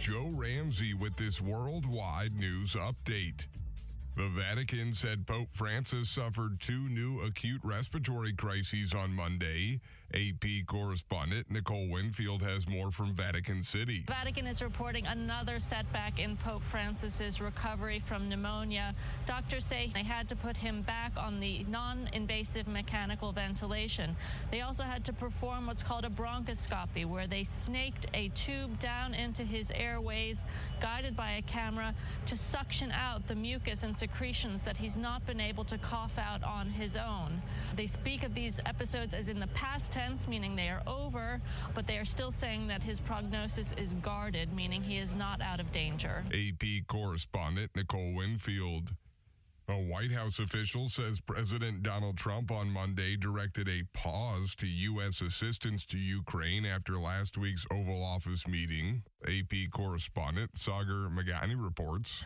Joe Ramsey with this worldwide news update. The Vatican said Pope Francis suffered 2 new acute respiratory crises on Monday. AP correspondent Nicole Winfield has more from Vatican City. Vatican is reporting another setback in Pope Francis's recovery from pneumonia. Doctors say they had to put him back on the non-invasive mechanical ventilation. They also had to perform what's called a bronchoscopy, where they snaked a tube down into his airways, guided by a camera, to suction out the mucus and secretions that he's not been able to cough out on his own. They speak of these episodes as in the past tense, meaning they are over, but they are still saying that his prognosis is guarded, meaning he is not out of danger. AP correspondent Nicole Winfield. A White House official says President Donald Trump on Monday directed a pause to U.S. assistance to Ukraine after last week's Oval Office meeting. AP correspondent Sagar Meghani reports.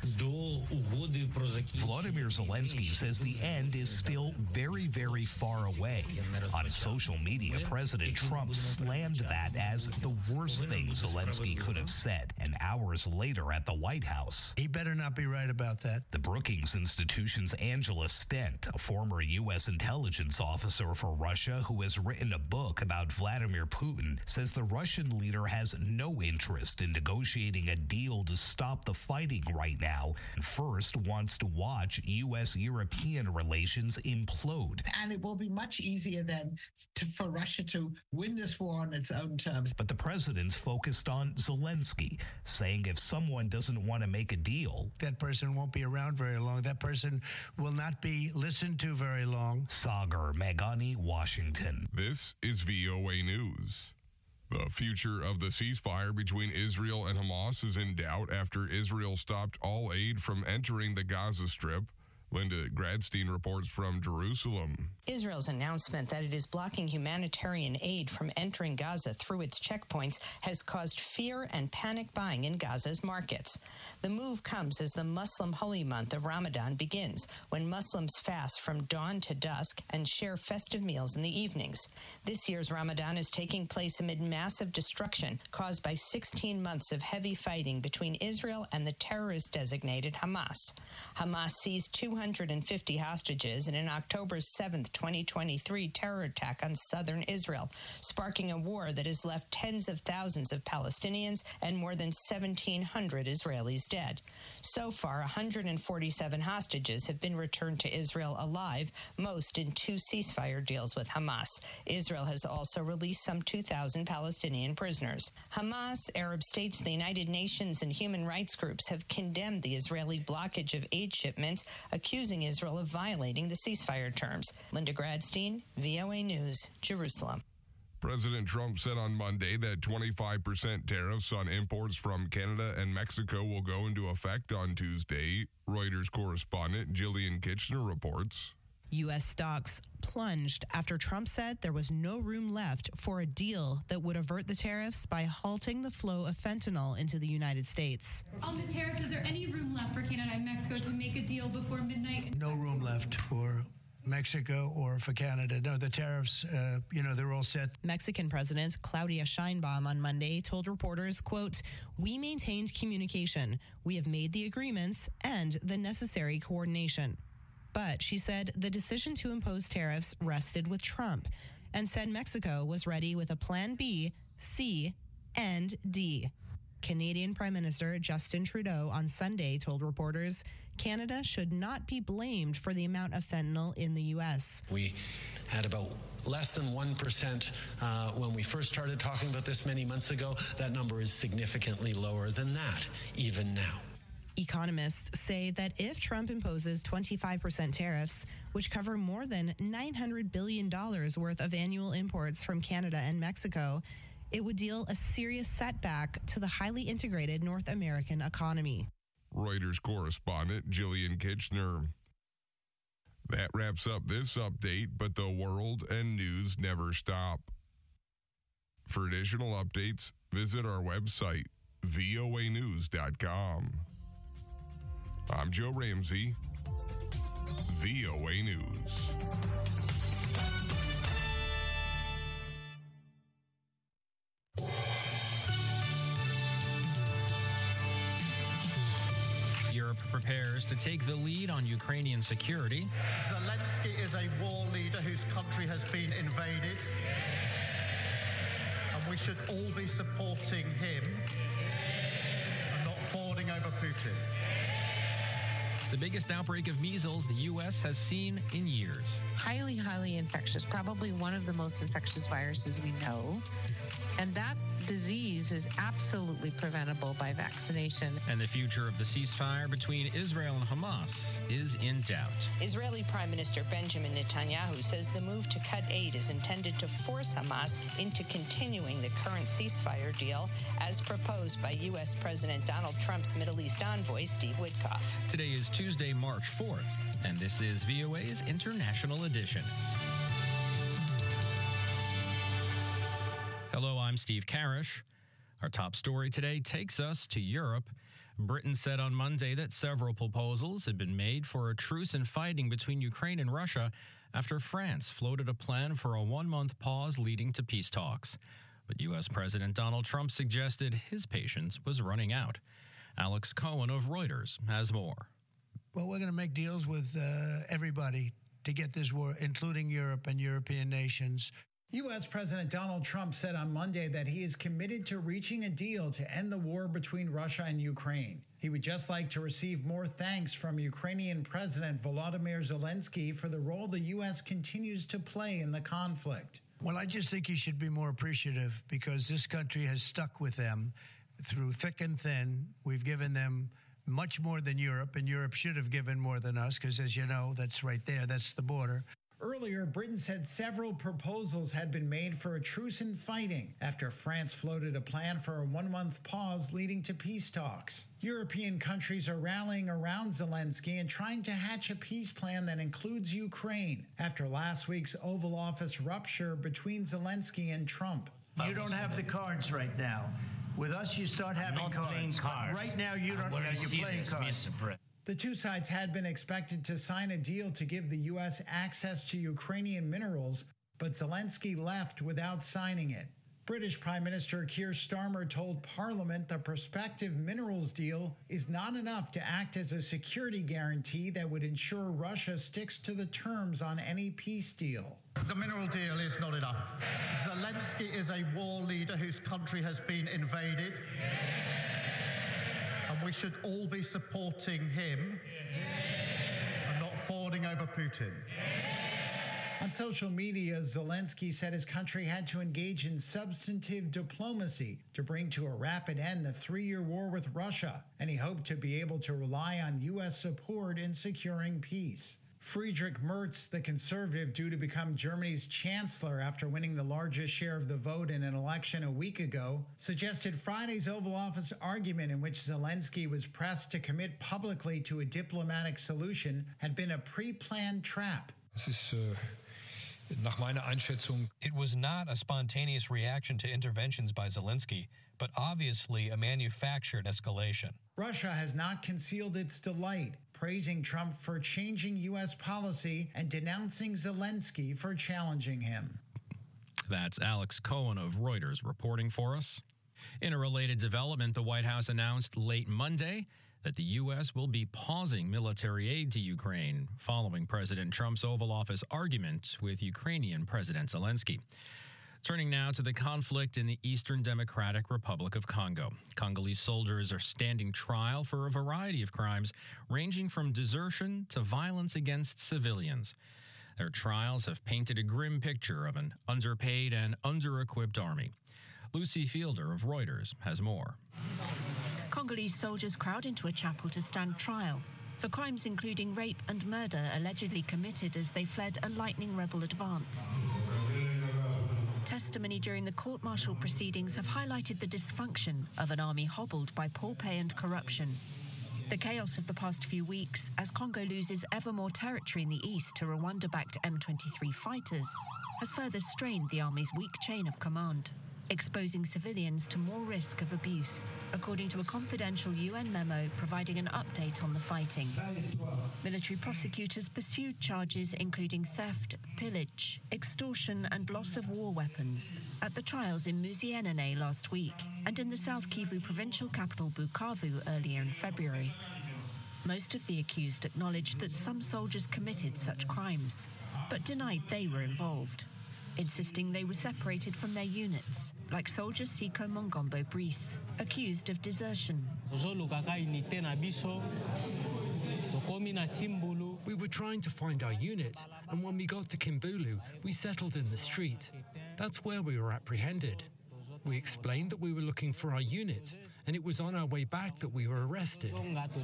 Volodymyr Zelensky says the end is still very, very far away. On social media, President Trump slammed that as the worst thing Zelensky could have said. And hours later at the White House, he better not be right about that. The Brookings Institution's Angela Stent, a former U.S. intelligence officer for Russia who has written a book about Vladimir Putin, says the Russian leader has no interest in negotiating a deal to stop the fighting right now, and first wants to watch U.S.-European relations implode. And it will be much easier then for Russia to win this war on its own terms. But the president's focused on Zelensky, saying if someone doesn't want to make a deal, that person won't be around very long. That person will not be listened to very long. Sagar Meghani, Washington. This is VOA News. The future of the ceasefire between Israel and Hamas is in doubt after Israel stopped all aid from entering the Gaza Strip. Linda Gradstein reports from Jerusalem. Israel's announcement that it is blocking humanitarian aid from entering Gaza through its checkpoints has caused fear and panic buying in Gaza's markets. The move comes as the Muslim holy month of Ramadan begins, when Muslims fast from dawn to dusk and share festive meals in the evenings. This year's Ramadan is taking place amid massive destruction caused by 16 months of heavy fighting between Israel and the terrorist-designated Hamas. Hamas seized 250 hostages in an October 7, 2023 terror attack on southern Israel, sparking a war that has left tens of thousands of Palestinians and more than 1,700 Israelis dead. So far, 147 hostages have been returned to Israel alive, most in 2 ceasefire deals with Hamas. Israel has also released some 2,000 Palestinian prisoners. Hamas, Arab states, the United Nations, and human rights groups have condemned the Israeli blockage of aid shipments, accusing Israel of violating the ceasefire terms. Linda Gradstein, VOA News, Jerusalem. President Trump said on Monday that 25% tariffs on imports from Canada and Mexico will go into effect on Tuesday. Reuters correspondent Jillian Kitchener reports. U.S. stocks plunged after Trump said there was no room left for a deal that would avert the tariffs by halting the flow of fentanyl into the United States. On the tariffs, is there any room left for Canada and Mexico to make a deal before midnight? No room left for Mexico or for Canada. No, the tariffs, they're all set. Mexican President Claudia Sheinbaum on Monday told reporters, quote, "We maintained communication. We have made the agreements and the necessary coordination." But she said the decision to impose tariffs rested with Trump and said Mexico was ready with a plan B, C, and D. Canadian Prime Minister Justin Trudeau on Sunday told reporters Canada should not be blamed for the amount of fentanyl in the U.S. We had about less than 1% when we first started talking about this many months ago. That number is significantly lower than that, even now. Economists say that if Trump imposes 25% tariffs, which cover more than $900 billion worth of annual imports from Canada and Mexico, it would deal a serious setback to the highly integrated North American economy. Reuters correspondent Jillian Kitchener. That wraps up this update, but the world and news never stop. For additional updates, visit our website, voanews.com. I'm Joe Ramsey, VOA News. Europe prepares to take the lead on Ukrainian security. Zelensky is a war leader whose country has been invaded, and we should all be supporting him and not fawning over Putin. The biggest outbreak of measles the U.S. has seen in years. Highly, highly infectious, probably one of the most infectious viruses we know. And that disease is absolutely preventable by vaccination. And the future of the ceasefire between Israel and Hamas is in doubt. Israeli Prime Minister Benjamin Netanyahu says the move to cut aid is intended to force Hamas into continuing the current ceasefire deal as proposed by U.S. President Donald Trump's Middle East envoy, Steve Witkoff. Today is Tuesday, March 4th, and this is VOA's International Edition. Hello, I'm Steve Karish. Our top story today takes us to Europe. Britain said on Monday that several proposals had been made for a truce in fighting between Ukraine and Russia after France floated a plan for a one-month pause leading to peace talks. But U.S. President Donald Trump suggested his patience was running out. Alex Cohen of Reuters has more. Well, we're going to make deals with everybody to get this war, including Europe and European nations. U.S. President Donald Trump said on Monday that he is committed to reaching a deal to end the war between Russia and Ukraine. He would just like to receive more thanks from Ukrainian President Volodymyr Zelensky for the role the U.S. continues to play in the conflict. Well, I just think he should be more appreciative because this country has stuck with them through thick and thin. We've given them much more than Europe, and Europe should have given more than us because, as you know, that's right there. That's the border. Earlier, Britain said several proposals had been made for a truce in fighting after France floated a plan for a one-month pause leading to peace talks. European countries are rallying around Zelensky and trying to hatch a peace plan that includes Ukraine after last week's Oval Office rupture between Zelensky and Trump. You don't have the cards right now. With us, you start having cards. Right now, you don't. You're playing cards. The two sides had been expected to sign a deal to give the U.S. access to Ukrainian minerals, but Zelensky left without signing it. British Prime Minister Keir Starmer told Parliament the prospective minerals deal is not enough to act as a security guarantee that would ensure Russia sticks to the terms on any peace deal. The mineral deal is not enough. Zelensky is a war leader whose country has been invaded. And we should all be supporting him and not fawning over Putin. On social media, Zelensky said his country had to engage in substantive diplomacy to bring to a rapid end the 3-year war with Russia, and he hoped to be able to rely on U.S. support in securing peace. Friedrich Merz, the conservative due to become Germany's chancellor after winning the largest share of the vote in an election a week ago, suggested Friday's Oval Office argument in which Zelensky was pressed to commit publicly to a diplomatic solution had been a pre-planned trap. It was not a spontaneous reaction to interventions by Zelensky, but obviously a manufactured escalation. Russia has not concealed its delight, praising Trump for changing U.S. policy and denouncing Zelensky for challenging him. That's Alex Cohen of Reuters reporting for us. In a related development, the White House announced late Monday that the U.S. will be pausing military aid to Ukraine following President Trump's Oval Office argument with Ukrainian President Zelensky. Turning now to the conflict in the Eastern Democratic Republic of Congo. Congolese soldiers are standing trial for a variety of crimes, ranging from desertion to violence against civilians. Their trials have painted a grim picture of an underpaid and under-equipped army. Lucy Fielder of Reuters has more. Congolese soldiers crowd into a chapel to stand trial for crimes including rape and murder allegedly committed as they fled a lightning rebel advance. Testimony during the court-martial proceedings have highlighted the dysfunction of an army hobbled by poor pay and corruption. The chaos of the past few weeks, as Congo loses ever more territory in the east to Rwanda-backed M23 fighters, has further strained the army's weak chain of command, exposing civilians to more risk of abuse, according to a confidential UN memo providing an update on the fighting. Military prosecutors pursued charges including theft, pillage, extortion and loss of war weapons at the trials in Muzienene last week and in the South Kivu provincial capital Bukavu earlier in February. Most of the accused acknowledged that some soldiers committed such crimes, but denied they were involved, insisting they were separated from their units, like soldier Siko Mongombo Brice, accused of desertion. We were trying to find our unit, and when we got to Kimbulu, we settled in the street. That's where we were apprehended. We explained that we were looking for our unit, and it was on our way back that we were arrested.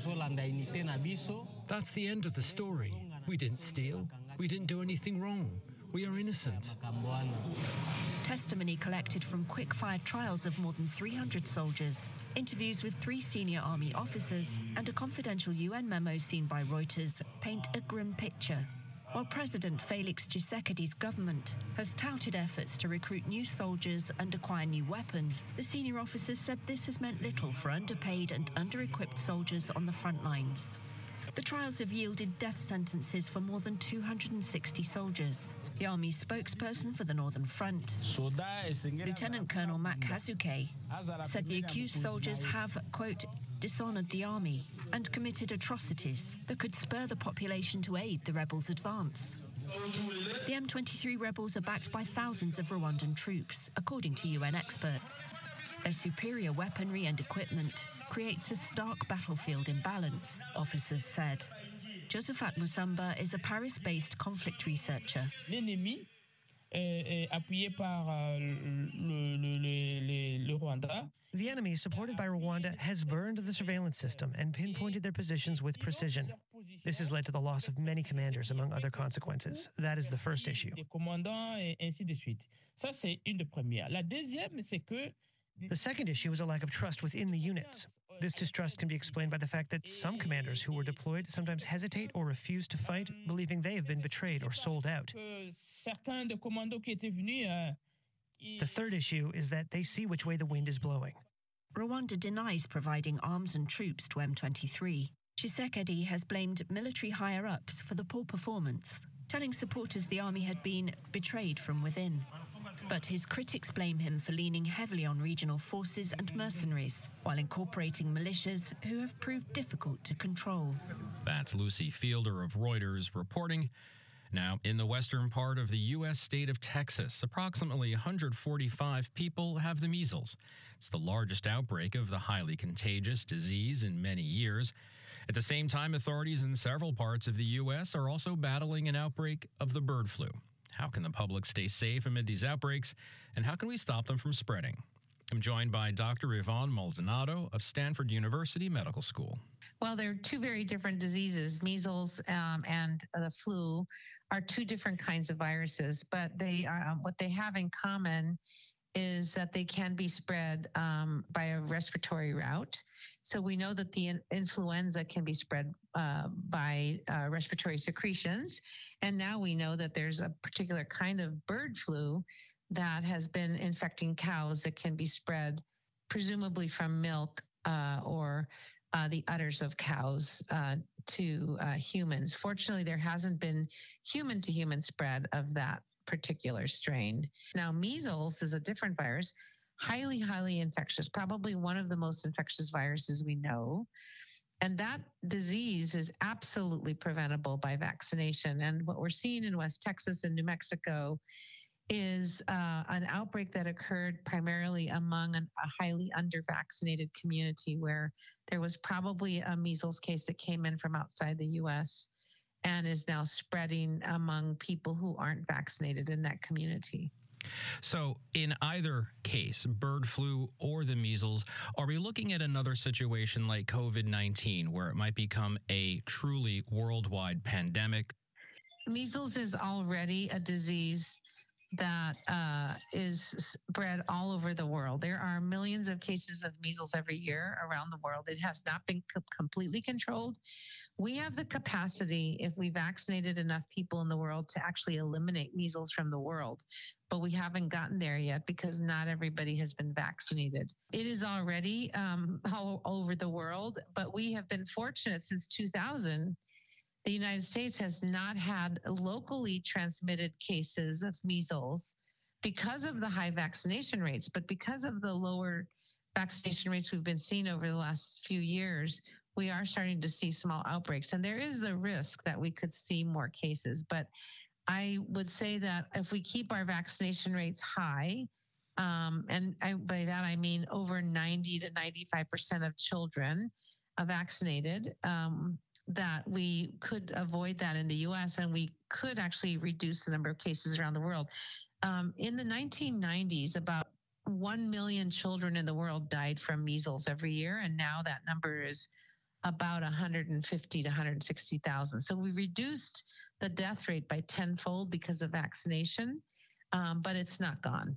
That's the end of the story. We didn't steal. We didn't do anything wrong. We are innocent. Testimony collected from quick-fire trials of more than 300 soldiers, interviews with 3 senior army officers, and a confidential UN memo seen by Reuters paint a grim picture. While President Felix Tshisekedi's government has touted efforts to recruit new soldiers and acquire new weapons, the senior officers said this has meant little for underpaid and under-equipped soldiers on the front lines. The trials have yielded death sentences for more than 260 soldiers. The Army's spokesperson for the Northern Front, Lieutenant Colonel Mak Hazuke, said the accused soldiers have, quote, dishonored the Army and committed atrocities that could spur the population to aid the rebels' advance. The M23 rebels are backed by thousands of Rwandan troops, according to UN experts. Their superior weaponry and equipment creates a stark battlefield imbalance, officers said. Josephat Musamba is a Paris-based conflict researcher. L'ennemi appuyé par le Rwanda. The enemy, supported by Rwanda, has burned the surveillance system and pinpointed their positions with precision. This has led to the loss of many commanders, among other consequences. That is the first issue. The second issue is a lack of trust within the units. This distrust can be explained by the fact that some commanders who were deployed sometimes hesitate or refuse to fight, believing they have been betrayed or sold out. The third issue is that they see which way the wind is blowing. Rwanda denies providing arms and troops to M23. Tshisekedi has blamed military higher-ups for the poor performance, telling supporters the army had been betrayed from within. But his critics blame him for leaning heavily on regional forces and mercenaries, while incorporating militias who have proved difficult to control. That's Lucy Fielder of Reuters reporting. Now, in the western part of the U.S. state of Texas, approximately 145 people have the measles. It's the largest outbreak of the highly contagious disease in many years. At the same time, authorities in several parts of the U.S. are also battling an outbreak of the bird flu. How can the public stay safe amid these outbreaks, and how can we stop them from spreading? I'm joined by Dr. Yvonne Maldonado of Stanford University Medical School. Well, they're 2 very different diseases. Measles and the flu are 2 different kinds of viruses, but they what they have in common is that they can be spread by a respiratory route. So we know that the influenza can be spread by respiratory secretions. And now we know that there's a particular kind of bird flu that has been infecting cows that can be spread presumably from milk or the udders of cows to humans. Fortunately, there hasn't been human-to-human spread of that particular strain. Now, measles is a different virus, highly, highly infectious, probably one of the most infectious viruses we know. And that disease is absolutely preventable by vaccination. And what we're seeing in West Texas and New Mexico is an outbreak that occurred primarily among a highly under-vaccinated community where there was probably a measles case that came in from outside the U.S. and is now spreading among people who aren't vaccinated in that community. So in either case, bird flu or the measles, are we looking at another situation like COVID-19 where it might become a truly worldwide pandemic? Measles is already a disease that is spread all over the world. There are millions of cases of measles every year around the world. It has not been completely controlled. We have the capacity, if we vaccinated enough people in the world, to actually eliminate measles from the world. But we haven't gotten there yet because not everybody has been vaccinated. It is already all over the world, but we have been fortunate since 2000. The United States has not had locally transmitted cases of measles because of the high vaccination rates, but because of the lower vaccination rates we've been seeing over the last few years, we are starting to see small outbreaks. And there is the risk that we could see more cases. But I would say that if we keep our vaccination rates high, by that I mean over 90 to 95% of children are vaccinated, that we could avoid that in the U.S. and we could actually reduce the number of cases around the world. In the 1990s, about 1 million children in the world died from measles every year, and now that number is about 150 to 160,000. So we reduced the death rate by tenfold because of vaccination, but it's not gone.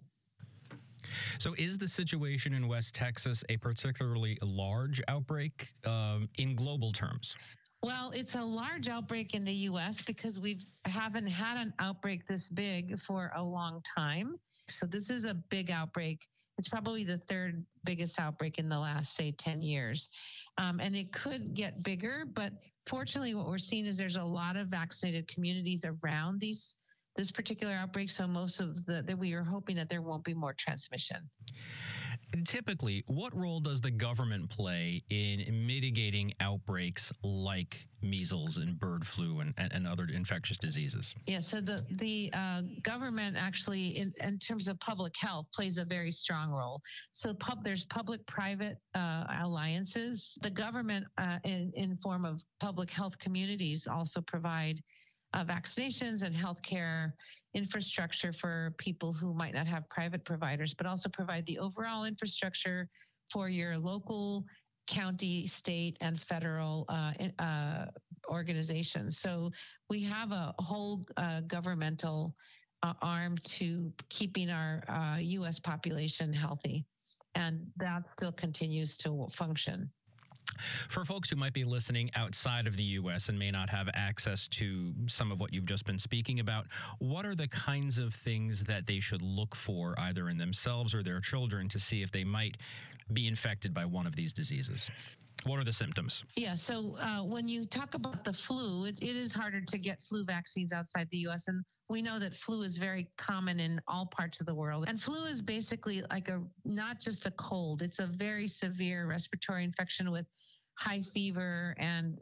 So is the situation in West Texas a particularly large outbreak in global terms? Well, it's a large outbreak in the U.S. because we haven't had an outbreak this big for a long time. So this is a big outbreak. It's probably the third biggest outbreak in the last, say, 10 years. And it could get bigger, but fortunately what we're seeing is there's a lot of vaccinated communities around this particular outbreak. So most of we are hoping that there won't be more transmission. Typically, what role does the government play in mitigating outbreaks like measles and bird flu and other infectious diseases? Yeah, so the government actually, in terms of public health, plays a very strong role. So there's public-private alliances. The government, in form of public health communities, also provide vaccinations and healthcare infrastructure for people who might not have private providers, but also provide the overall infrastructure for your local, county, state, and federal organizations. So we have a whole governmental arm to keeping our U.S. population healthy, and that still continues to function. For folks who might be listening outside of the U.S. and may not have access to some of what you've just been speaking about, what are the kinds of things that they should look for either in themselves or their children to see if they might be infected by one of these diseases? What are the symptoms? Yeah, so when you talk about the flu, it is harder to get flu vaccines outside the U.S., and we know that flu is very common in all parts of the world. And flu is basically like not just a cold. It's a very severe respiratory infection with high fever and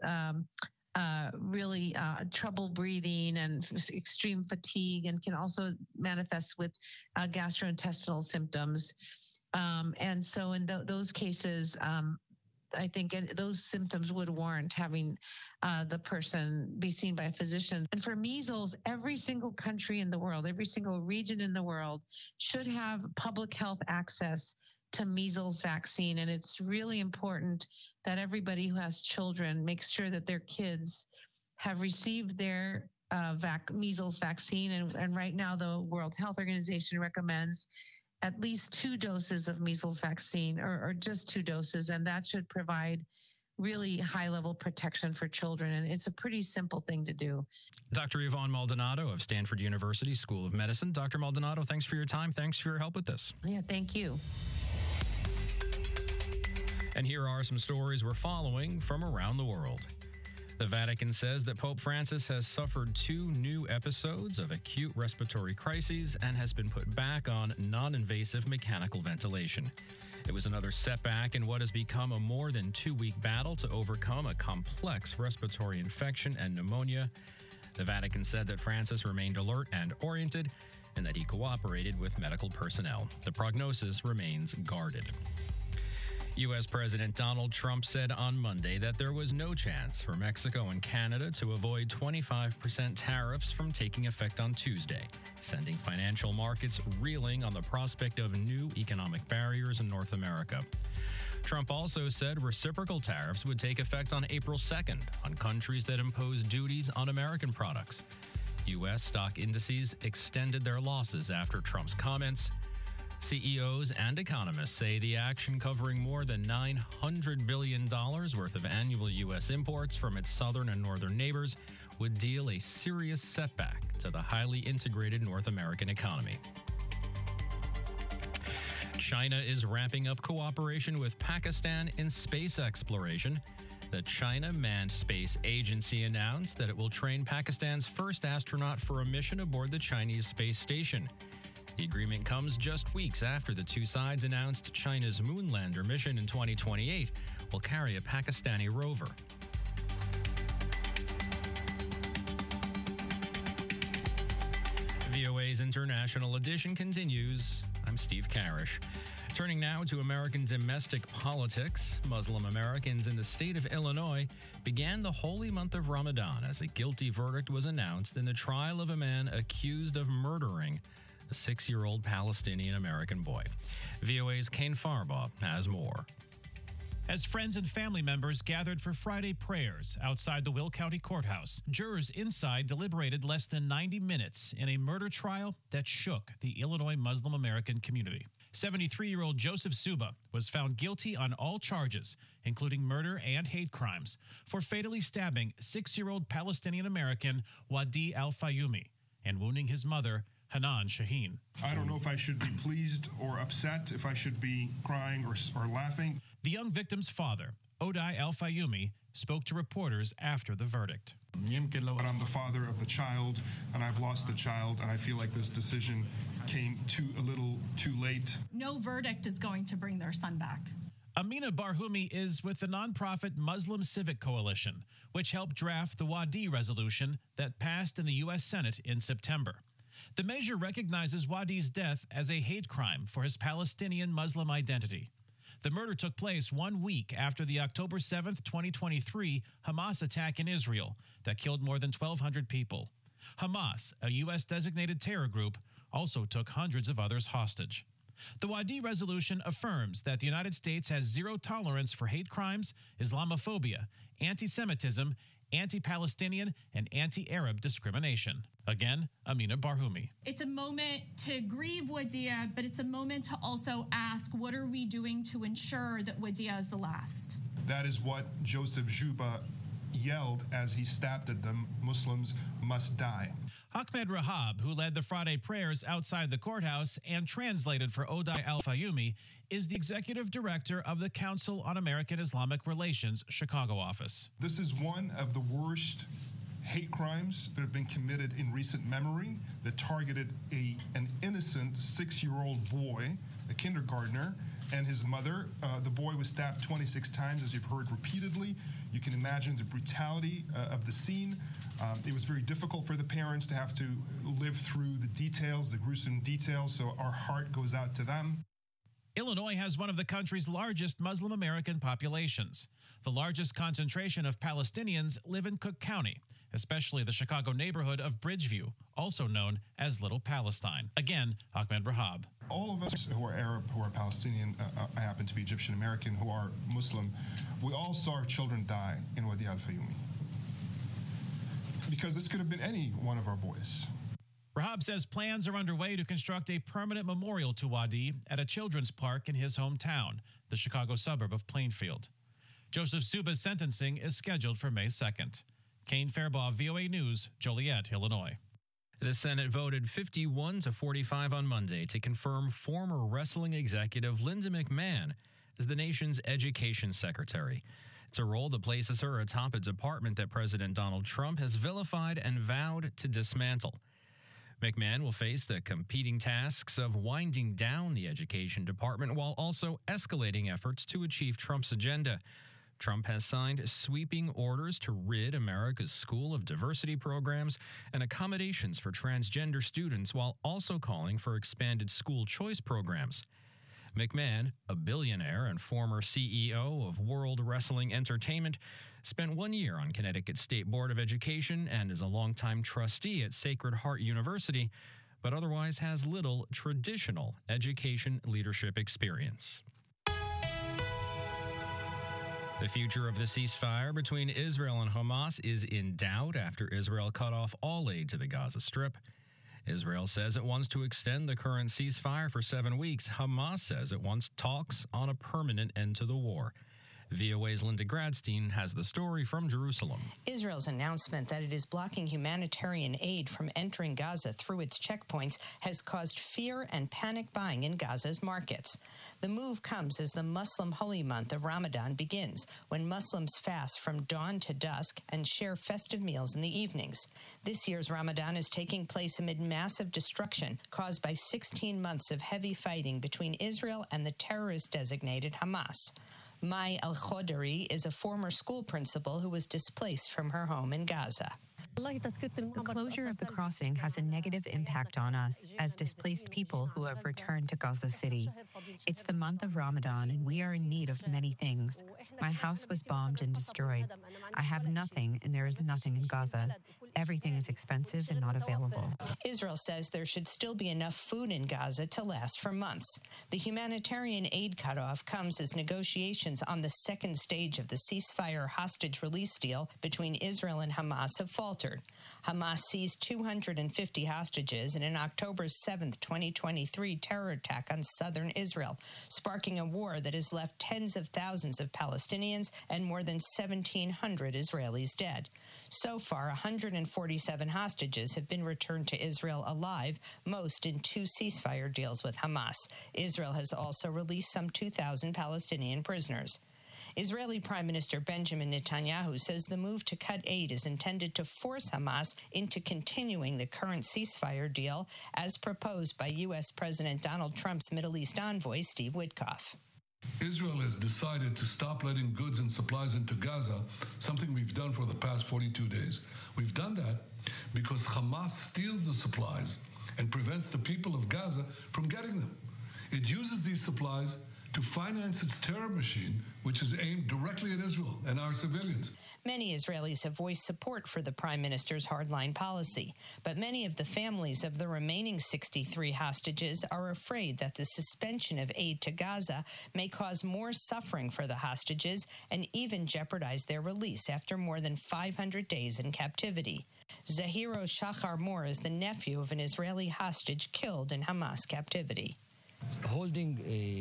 really trouble breathing and extreme fatigue, and can also manifest with gastrointestinal symptoms. And so in those cases, I think those symptoms would warrant having the person be seen by a physician. And for measles, every single country in the world, every single region in the world should have public health access to measles vaccine. And it's really important that everybody who has children makes sure that their kids have received their measles vaccine. And right now, the World Health Organization recommends at least 2 doses of measles vaccine, or just 2 doses, and that should provide really high-level protection for children, and it's a pretty simple thing to do. Dr. Yvonne Maldonado of Stanford University School of Medicine. Dr. Maldonado, thanks for your time. Thanks for your help with this. Yeah, thank you. And here are some stories we're following from around the world. The Vatican says that Pope Francis has suffered 2 new episodes of acute respiratory crises and has been put back on non-invasive mechanical ventilation. It was another setback in what has become a more than 2-week battle to overcome a complex respiratory infection and pneumonia. The Vatican said that Francis remained alert and oriented and that he cooperated with medical personnel. The prognosis remains guarded. U.S. President Donald Trump said on Monday that there was no chance for Mexico and Canada to avoid 25% tariffs from taking effect on Tuesday, sending financial markets reeling on the prospect of new economic barriers in North America. Trump also said reciprocal tariffs would take effect on April 2nd on countries that impose duties on American products. U.S. stock indices extended their losses after Trump's comments. CEOs and economists say the action, covering more than $900 billion worth of annual U.S. imports from its southern and northern neighbors, would deal a serious setback to the highly integrated North American economy. China is ramping up cooperation with Pakistan in space exploration. The China Manned Space Agency announced that it will train Pakistan's first astronaut for a mission aboard the Chinese space station. The agreement comes just weeks after the 2 sides announced China's Moonlander mission in 2028 will carry a Pakistani rover. VOA's International Edition continues. I'm Steve Karish. Turning now to American domestic politics, Muslim Americans in the state of Illinois began the holy month of Ramadan as a guilty verdict was announced in the trial of a man accused of murdering a 6-year-old Palestinian-American boy. VOA's Kane Farbaugh has more. As friends and family members gathered for Friday prayers outside the Will County Courthouse, jurors inside deliberated less than 90 minutes in a murder trial that shook the Illinois Muslim American community. 73-year-old Joseph Suba was found guilty on all charges, including murder and hate crimes, for fatally stabbing 6-year-old Palestinian-American Wadi Al-Fayumi and wounding his mother, Hanan Shaheen. I don't know if I should be pleased or upset, if I should be crying or laughing. The young victim's father, Odai Al-Fayumi, spoke to reporters after the verdict. I'm the father of the child, and I've lost the child, and I feel like this decision came a little too late. No verdict is going to bring their son back. Amina Barhumi is with the nonprofit Muslim Civic Coalition, which helped draft the Wadi resolution that passed in the U.S. Senate in September. The measure recognizes Wadi's death as a hate crime for his Palestinian Muslim identity. The murder took place 1 week after the October 7, 2023 Hamas attack in Israel that killed more than 1,200 people. Hamas, a U.S.-designated terror group, also took hundreds of others hostage. The Wadi resolution affirms that the United States has zero tolerance for hate crimes, Islamophobia, anti-Semitism, anti-Palestinian, and anti-Arab discrimination. Again, Amina Barhumi. It's a moment to grieve Wadia, but it's a moment to also ask, what are we doing to ensure that Wadia is the last? That is what Joseph Juba yelled as he stabbed at them. Muslims must die. Ahmed Rahab, who led the Friday prayers outside the courthouse and translated for Odai Al-Fayumi, is the executive director of the Council on American Islamic Relations Chicago office. This is one of the worst hate crimes that have been committed in recent memory that targeted an innocent 6-year-old boy, a kindergartner, and his mother. The boy was stabbed 26 times, as you've heard repeatedly. You can imagine the brutality of the scene. It was very difficult for the parents to have to live through the details, the gruesome details, so our heart goes out to them. Illinois has one of the country's largest Muslim American populations. The largest concentration of Palestinians live in Cook County, especially the Chicago neighborhood of Bridgeview, also known as Little Palestine. Again, Ahmed Rahab. All of us who are Arab, who are Palestinian, I happen to be Egyptian American, who are Muslim, we all saw our children die in Wadi Al-Fayumi. Because this could have been any one of our boys. Rahab says plans are underway to construct a permanent memorial to Wadi at a children's park in his hometown, the Chicago suburb of Plainfield. Joseph Suba's sentencing is scheduled for May 2nd. Kane Fairbaugh, VOA News, Joliet, Illinois. The Senate voted 51-45 on Monday to confirm former wrestling executive Linda McMahon as the nation's education secretary. It's a role that places her atop a department that President Donald Trump has vilified and vowed to dismantle. McMahon will face the competing tasks of winding down the education department while also escalating efforts to achieve Trump's agenda. Trump has signed sweeping orders to rid America's school of diversity programs and accommodations for transgender students while also calling for expanded school choice programs. McMahon, a billionaire and former CEO of World Wrestling Entertainment, spent 1 year on Connecticut State Board of Education and is a longtime trustee at Sacred Heart University, but otherwise has little traditional education leadership experience. The future of the ceasefire between Israel and Hamas is in doubt after Israel cut off all aid to the Gaza Strip. Israel says it wants to extend the current ceasefire for 7 weeks. Hamas says it wants talks on a permanent end to the war. VOA's Linda Gradstein has the story from Jerusalem. Israel's announcement that it is blocking humanitarian aid from entering Gaza through its checkpoints has caused fear and panic buying in Gaza's markets. The move comes as the Muslim holy month of Ramadan begins, when Muslims fast from dawn to dusk and share festive meals in the evenings. This year's Ramadan is taking place amid massive destruction caused by 16 months of heavy fighting between Israel and the terrorist-designated Hamas. Mai El-Khodari is a former school principal who was displaced from her home in Gaza. The closure of the crossing has a negative impact on us as displaced people who have returned to Gaza City. It's the month of Ramadan, and we are in need of many things. My house was bombed and destroyed. I have nothing, and there is nothing in Gaza. Everything is expensive and not available. Israel says there should still be enough food in Gaza to last for months. The humanitarian aid cutoff comes as negotiations on the second stage of the ceasefire hostage release deal between Israel and Hamas have faltered. Hamas seized 250 hostages in an October 7, 2023 terror attack on southern Israel, sparking a war that has left tens of thousands of Palestinians and more than 1,700 Israelis dead. So far, 147 hostages have been returned to Israel alive, most in 2 ceasefire deals with Hamas. Israel has also released some 2,000 Palestinian prisoners. Israeli Prime Minister Benjamin Netanyahu says the move to cut aid is intended to force Hamas into continuing the current ceasefire deal as proposed by U.S. President Donald Trump's Middle East envoy, Steve Witkoff. Israel has decided to stop letting goods and supplies into Gaza, something we've done for the past 42 days. We've done that because Hamas steals the supplies and prevents the people of Gaza from getting them. It uses these supplies to finance its terror machine, which is aimed directly at Israel and our civilians. Many Israelis have voiced support for the prime minister's hardline policy, but many of the families of the remaining 63 hostages are afraid that the suspension of aid to Gaza may cause more suffering for the hostages and even jeopardize their release after more than 500 days in captivity. Zahiro Shachar Moore is the nephew of an Israeli hostage killed in Hamas captivity. Holding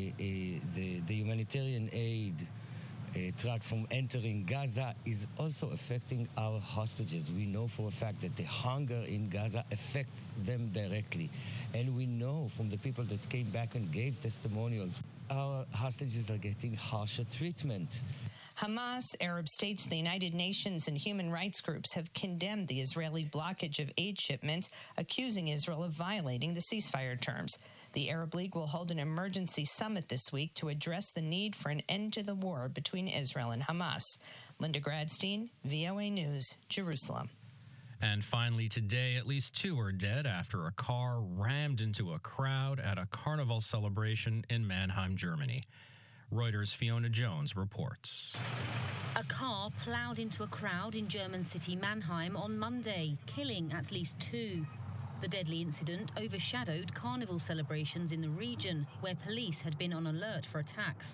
the humanitarian aid trucks from entering Gaza is also affecting our hostages. We know for a fact that the hunger in Gaza affects them directly. And we know from the people that came back and gave testimonials, our hostages are getting harsher treatment. Hamas, Arab states, the United Nations, and human rights groups have condemned the Israeli blockage of aid shipments, accusing Israel of violating the ceasefire terms. The Arab League will hold an emergency summit this week to address the need for an end to the war between Israel and Hamas. Linda Gradstein, VOA News, Jerusalem. And finally today, at least 2 are dead after a car rammed into a crowd at a carnival celebration in Mannheim, Germany. Reuters' Fiona Jones reports. A car plowed into a crowd in German city Mannheim on Monday, killing at least 2. The deadly incident overshadowed carnival celebrations in the region, where police had been on alert for attacks.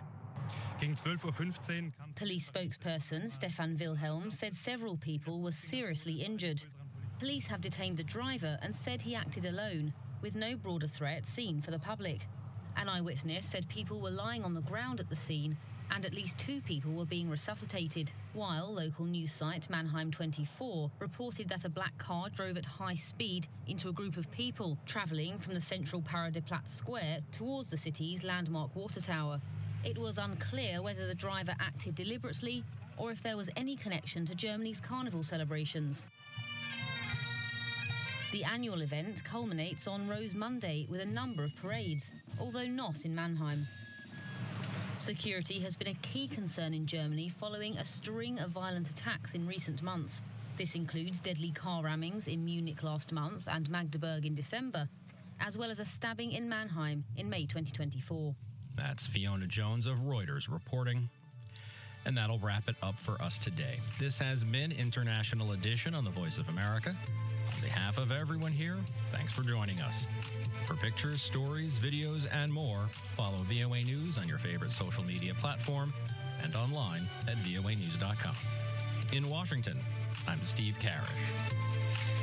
Police spokesperson Stefan Wilhelm said several people were seriously injured. Police have detained the driver and said he acted alone, with no broader threat seen for the public. An eyewitness said people were lying on the ground at the scene and at least 2 people were being resuscitated, while local news site Mannheim 24 reported that a black car drove at high speed into a group of people travelling from the central Paradeplatz Square towards the city's landmark water tower. It was unclear whether the driver acted deliberately or if there was any connection to Germany's carnival celebrations. The annual event culminates on Rose Monday with a number of parades, although not in Mannheim. Security has been a key concern in Germany following a string of violent attacks in recent months. This includes deadly car rammings in Munich last month and Magdeburg in December, as well as a stabbing in Mannheim in May 2024. That's Fiona Jones of Reuters reporting. And that'll wrap it up for us today. This has been International Edition on the Voice of America. On behalf of everyone here, thanks for joining us. For pictures, stories, videos, and more, follow VOA News on your favorite social media platform and online at voanews.com. In Washington, I'm Steve Karish.